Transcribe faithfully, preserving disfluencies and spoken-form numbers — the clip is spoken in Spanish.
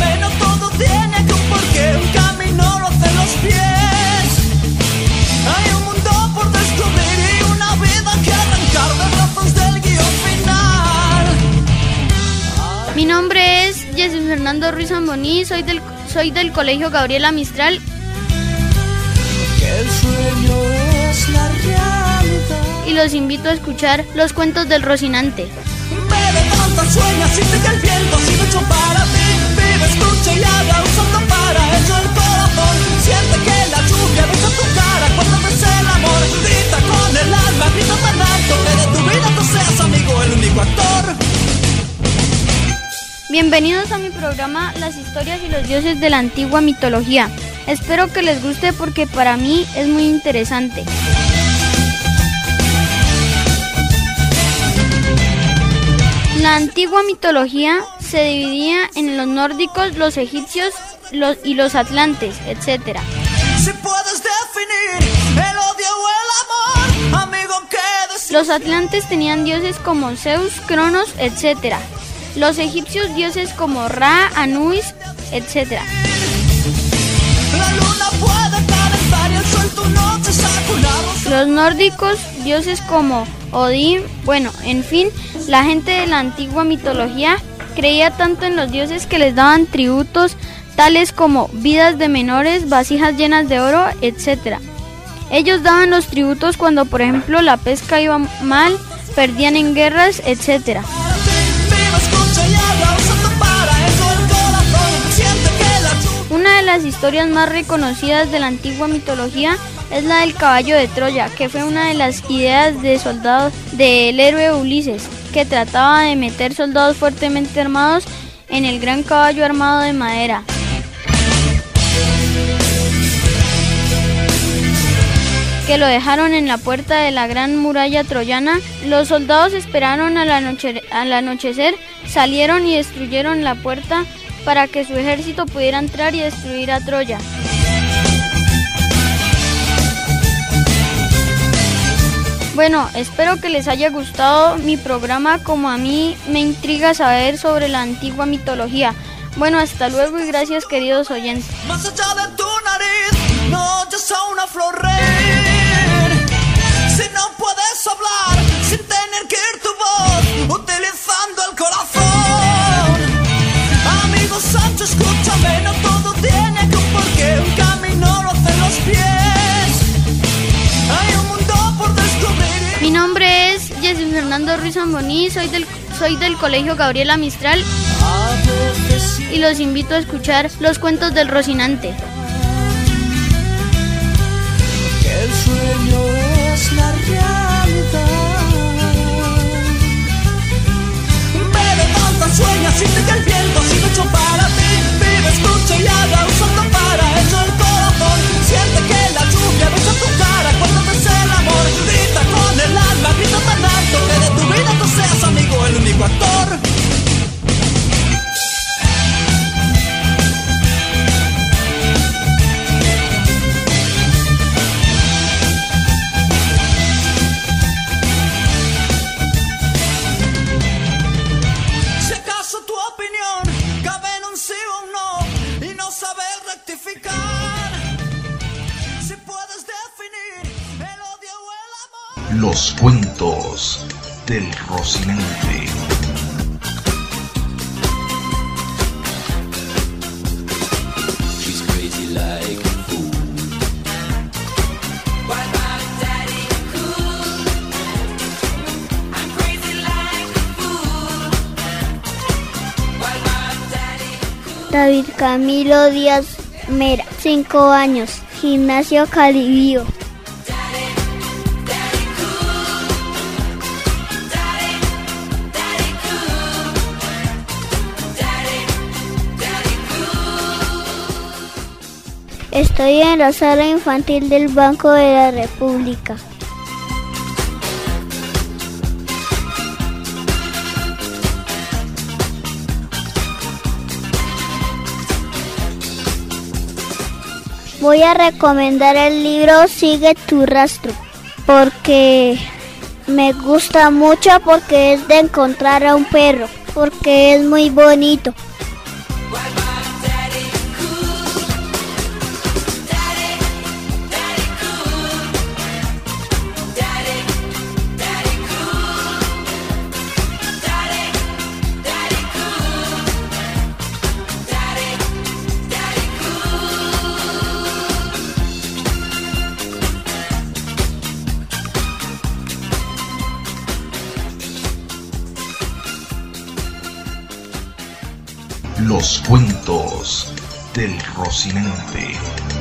escúchame, no todo tiene que un porqué, un camino lo hacen los pies. Hay un mundo por descubrir y una vida que arrancar de brazos del guión final. Mi nombre es Jesús Fernando Ruiz Zamboní, soy del, soy del Colegio Gabriela Mistral. Que el sueño es la realidad. Y los invito a escuchar los cuentos del Rocinante. Me levanta, sueña, siente que el viento ha sido hecho para ti. Vive, escucha y haga usando para ello el corazón. Siente que la lluvia besa tu cara cuando ves el amor. Grita con el alma, grita tan alto que de tu vida tú seas amigo, el único actor. Bienvenidos a mi programa Las historias y los dioses de la antigua mitología. Espero que les guste porque para mí es muy interesante. La antigua mitología se dividía en los nórdicos, los egipcios los, y los atlantes, etcétera. Si puedes definir el odio o el amor, amigo, ¿qué decir? Los atlantes tenían dioses como Zeus, Cronos, etcétera. Los egipcios dioses como Ra, Anubis, etcétera. La luna puede calentar y el sol tu noche saca una rosa. Los nórdicos dioses como Odín, bueno, en fin, la gente de la antigua mitología creía tanto en los dioses que les daban tributos tales como vidas de menores, vasijas llenas de oro, etcétera. Ellos daban los tributos cuando, por ejemplo, la pesca iba mal, perdían en guerras, etcétera. Una de las historias más reconocidas de la antigua mitología es la del caballo de Troya, que fue una de las ideas de soldados del héroe Ulises, que trataba de meter soldados fuertemente armados en el gran caballo armado de madera. Que lo dejaron en la puerta de la gran muralla troyana. Los soldados esperaron al, anoche- al anochecer, salieron y destruyeron la puerta para que su ejército pudiera entrar y destruir a Troya. Bueno, espero que les haya gustado mi programa como a mí me intriga saber sobre la antigua mitología. Bueno, hasta luego y gracias, queridos oyentes. Más allá de tu nariz, no oyes a una flor reír. Si no puedes hablar sin tener que ir tu voz, utilizando el corazón. Amigo Sancho, escúchame, no todo tiene que un porqué, un camino lo hacen los pies. Hay un mundo por descubrir. Mi nombre es Jesús Fernando Ruiz Zamboní, soy del, soy del Colegio Gabriela Mistral. Y los invito a escuchar los cuentos del Rocinante. Que el sueño es la realidad. Me levanta, sueña, siente que el viento ha sido hecho para ti. Vive, escucha y haga usando para ello el corazón. Siente que la lluvia besa tu cara cuando ves el amor. Grita con el alma, grita tan alto que de tu vida tú seas amigo, el único actor. Los cuentos del Rocinante. David Camilo Díaz Mera, cinco años, Gimnasio Calibío. Estoy en la sala infantil del Banco de la República. Voy a recomendar el libro Sigue tu rastro, porque me gusta mucho, porque es de encontrar a un perro, porque es muy bonito. Los cuentos del Rocinante.